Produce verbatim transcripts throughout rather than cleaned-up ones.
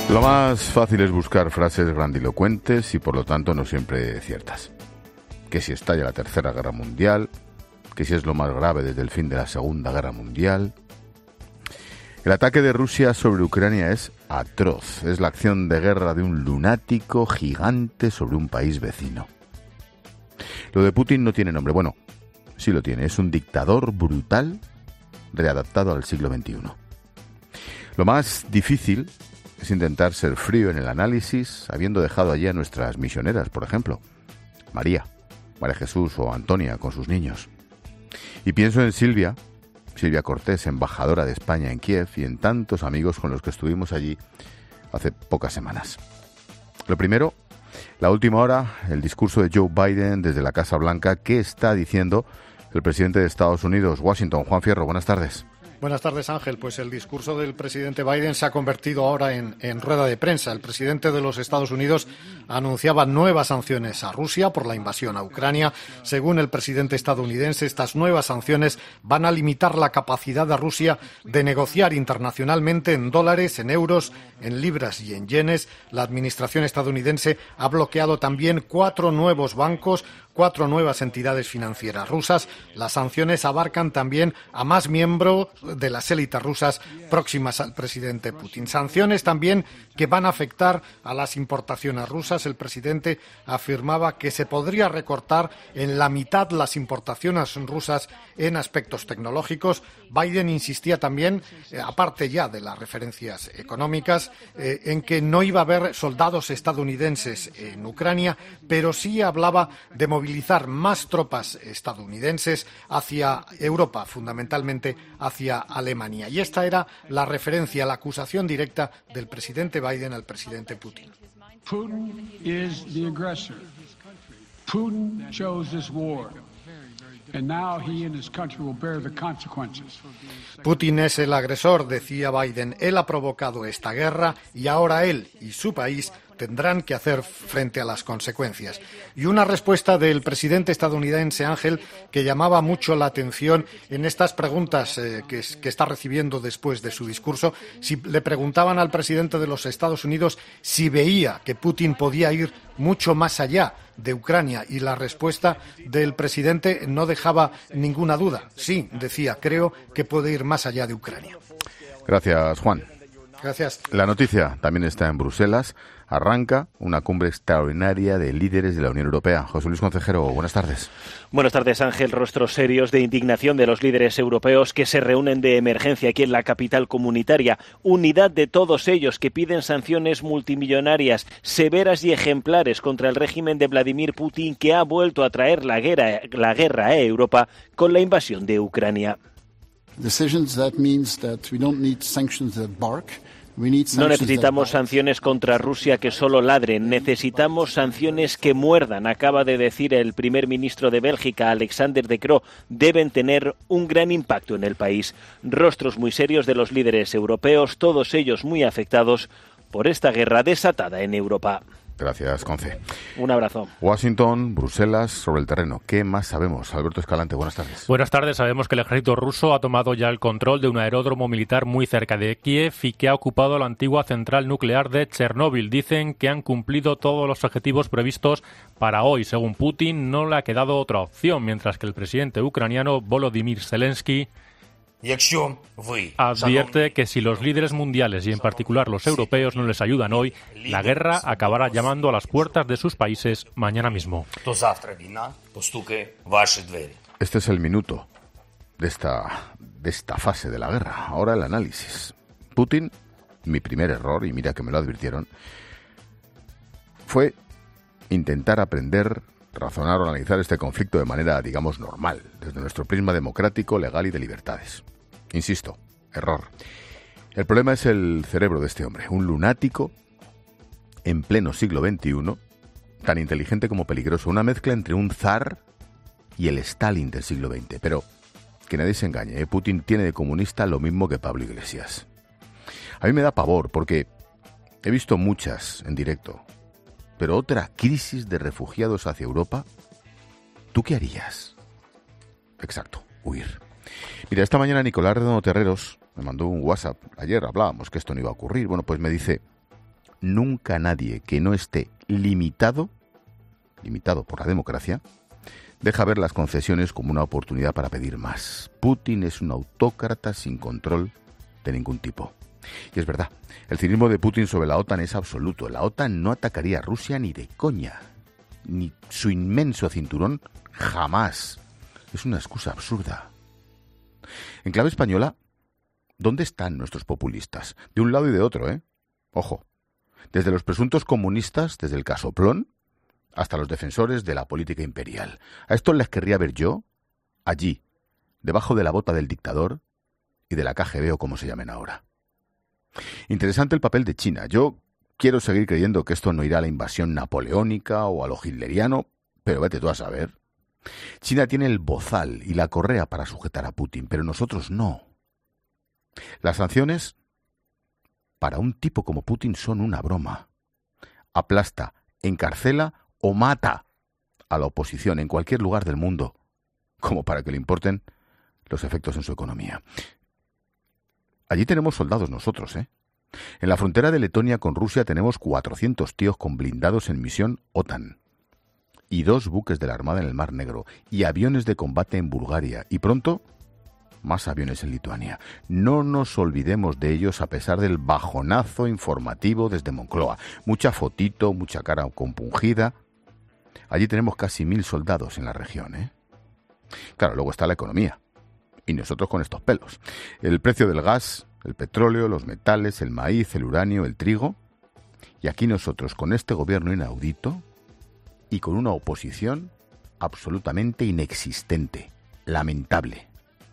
Lo más fácil es buscar frases grandilocuentes y por lo tanto no siempre ciertas. Que si estalla la Tercera Guerra Mundial, que si es lo más grave desde el fin de la Segunda Guerra Mundial. El ataque de Rusia sobre Ucrania es atroz. Es la acción de guerra de un lunático gigante sobre un país vecino. Lo de Putin no tiene nombre. Bueno, sí lo tiene. Es un dictador brutal readaptado al siglo veintiuno. Lo más difícil es intentar ser frío en el análisis, habiendo dejado allí a nuestras misioneras, por ejemplo, María, María Jesús o Antonia con sus niños. Y pienso en Silvia, Silvia Cortés, embajadora de España en Kiev, y en tantos amigos con los que estuvimos allí hace pocas semanas. Lo primero, la última hora, el discurso de Joe Biden desde la Casa Blanca. ¿Qué está diciendo el presidente de Estados Unidos, Washington? Juan Fierro, buenas tardes. Buenas tardes, Ángel. Pues el discurso del presidente Biden se ha convertido ahora en, en rueda de prensa. El presidente de los Estados Unidos anunciaba nuevas sanciones a Rusia por la invasión a Ucrania. Según el presidente estadounidense, estas nuevas sanciones van a limitar la capacidad de Rusia de negociar internacionalmente en dólares, en euros, en libras y en yenes. La administración estadounidense ha bloqueado también cuatro nuevos bancos, cuatro nuevas entidades financieras rusas. Las sanciones abarcan también a más miembros de las élites rusas próximas al presidente Putin. Sanciones también que van a afectar a las importaciones rusas. El presidente afirmaba que se podría recortar en la mitad las importaciones rusas en aspectos tecnológicos. Biden insistía también, eh, aparte ya de las referencias económicas, eh, en que no iba a haber soldados estadounidenses en Ucrania, pero sí hablaba de movilizar más tropas estadounidenses hacia Europa, fundamentalmente hacia Alemania. Y esta era la referencia, la acusación directa del presidente Biden al presidente Putin. Putin is the aggressor. Putin chose this war. And now he and his country will bear the consequences. Putin es el agresor, decía Biden. Él ha provocado esta guerra y ahora él y su país tendrán que hacer frente a las consecuencias. Y una respuesta del presidente estadounidense, Ángel, que llamaba mucho la atención en estas preguntas eh, que, que está recibiendo después de su discurso. Si le preguntaban al presidente de los Estados Unidos si veía que Putin podía ir mucho más allá de Ucrania, y la respuesta del presidente no dejaba ninguna duda. Sí, decía, creo que puede ir más allá de Ucrania. Gracias, Juan. Gracias. La noticia también está en Bruselas. Arranca una cumbre extraordinaria de líderes de la Unión Europea. José Luis Concejero, buenas tardes. Buenas tardes, Ángel. Rostros serios de indignación de los líderes europeos que se reúnen de emergencia aquí en la capital comunitaria. Unidad de todos ellos que piden sanciones multimillonarias, severas y ejemplares contra el régimen de Vladimir Putin, que ha vuelto a traer la guerra, la guerra a Europa con la invasión de Ucrania. Decisions that means that we don't need sanctions that bark. No necesitamos sanciones contra Rusia que solo ladren, necesitamos sanciones que muerdan, acaba de decir el primer ministro de Bélgica, Alexander De Croo. Deben tener un gran impacto en el país. Rostros muy serios de los líderes europeos, todos ellos muy afectados por esta guerra desatada en Europa. Gracias, Conce. Un abrazo. Washington, Bruselas, sobre el terreno. ¿Qué más sabemos? Alberto Escalante, buenas tardes. Buenas tardes. Sabemos que el ejército ruso ha tomado ya el control de un aeródromo militar muy cerca de Kiev y que ha ocupado la antigua central nuclear de Chernóbil. Dicen que han cumplido todos los objetivos previstos para hoy. Según Putin, no le ha quedado otra opción, mientras que el presidente ucraniano Volodymyr Zelensky advierte que si los líderes mundiales y en particular los europeos no les ayudan hoy, la guerra acabará llamando a las puertas de sus países mañana mismo. Este es el minuto de esta, de esta fase de la guerra. Ahora el análisis. Putin, mi primer error, y mira que me lo advirtieron, fue intentar aprender, razonar o analizar este conflicto de manera, digamos, normal, desde nuestro prisma democrático, legal y de libertades. Insisto, error. El problema es el cerebro de este hombre, un lunático en pleno siglo veintiuno, tan inteligente como peligroso, una mezcla entre un zar y el Stalin del siglo veinte. Pero que nadie se engañe, ¿eh? Putin tiene de comunista lo mismo que Pablo Iglesias. A mí me da pavor porque he visto muchas en directo, pero otra crisis de refugiados hacia Europa, ¿tú qué harías? Exacto, huir. Mira, esta mañana Nicolás Redondo Terreros me mandó un WhatsApp. Ayer hablábamos que esto no iba a ocurrir. Bueno, pues me dice, nunca nadie que no esté limitado, limitado por la democracia, deja ver las concesiones como una oportunidad para pedir más. Putin es un autócrata sin control de ningún tipo. Y es verdad, el cinismo de Putin sobre la OTAN es absoluto. La OTAN no atacaría a Rusia ni de coña, ni su inmenso cinturón jamás. Es una excusa absurda. En clave española, ¿dónde están nuestros populistas? De un lado y de otro, ¿eh? Ojo, desde los presuntos comunistas, desde el casoplón, hasta los defensores de la política imperial. A estos les querría ver yo, allí, debajo de la bota del dictador y de la K G B o como se llamen ahora. Interesante el papel de China. Yo quiero seguir creyendo que esto no irá a la invasión napoleónica o a lo hitleriano, pero vete tú a saber. China tiene el bozal y la correa para sujetar a Putin, pero nosotros no. Las sanciones, para un tipo como Putin, son una broma. Aplasta, encarcela o mata a la oposición en cualquier lugar del mundo, como para que le importen los efectos en su economía. Allí tenemos soldados nosotros, ¿eh? En la frontera de Letonia con Rusia tenemos cuatrocientos tíos con blindados en misión OTAN. Y dos buques de la Armada en el Mar Negro. Y aviones de combate en Bulgaria. Y pronto, más aviones en Lituania. No nos olvidemos de ellos a pesar del bajonazo informativo desde Moncloa. Mucha fotito, mucha cara compungida. Allí tenemos casi mil soldados en la región, ¿eh? Claro, luego está la economía. Y nosotros con estos pelos. El precio del gas, el petróleo, los metales, el maíz, el uranio, el trigo. Y aquí nosotros con este gobierno inaudito y con una oposición absolutamente inexistente, lamentable.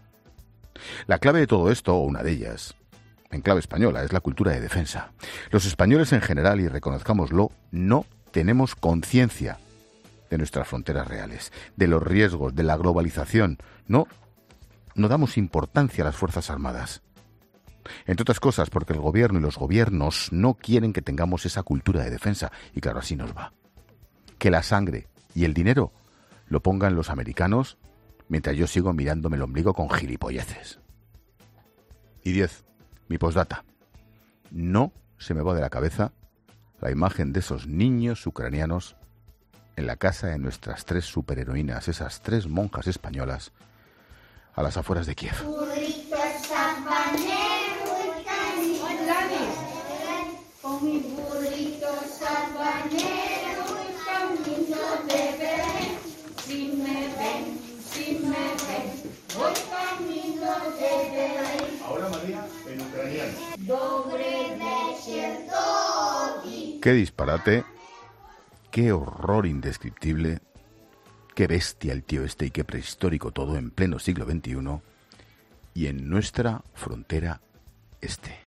La clave de todo esto, o una de ellas, en clave española, es la cultura de defensa. Los españoles en general, y reconozcámoslo, no tenemos conciencia de nuestras fronteras reales, de los riesgos, de la globalización. No No damos importancia a las Fuerzas Armadas. Entre otras cosas porque el gobierno y los gobiernos no quieren que tengamos esa cultura de defensa. Y claro, así nos va. Que la sangre y el dinero lo pongan los americanos mientras yo sigo mirándome el ombligo con gilipolleces. Y diez, mi postdata. No se me va de la cabeza la imagen de esos niños ucranianos en la casa de nuestras tres superheroínas, esas tres monjas españolas, a las afueras de Kiev. Ahora María, en ucraniano. Qué disparate, qué horror indescriptible. Qué bestia el tío este y qué prehistórico todo en pleno siglo veintiuno y en nuestra frontera este.